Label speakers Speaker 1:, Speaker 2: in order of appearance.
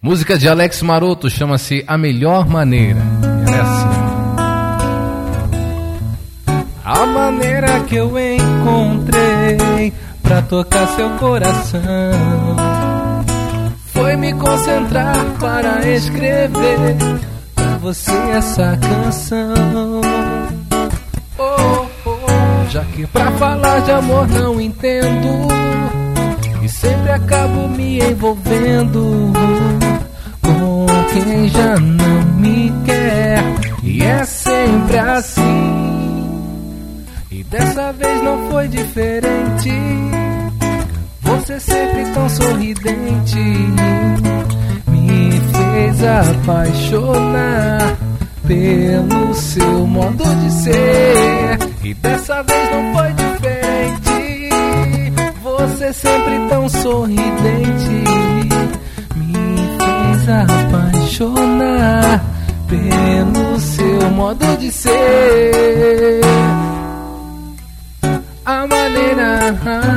Speaker 1: Música de Alex Maroto, chama-se A Melhor Maneira. Ela é assim.
Speaker 2: A maneira que eu encontrei pra tocar seu coração foi me concentrar para escrever pra você essa canção. Oh, oh, já que pra falar de amor não entendo e sempre acabo me envolvendo com quem já não me quer, e é sempre assim. E dessa vez não foi diferente. Você sempre tão sorridente me fez apaixonar pelo seu modo de ser. E dessa vez não foi diferente. Você sempre tão sorridente me fez apaixonar pelo seu modo de ser. A maneira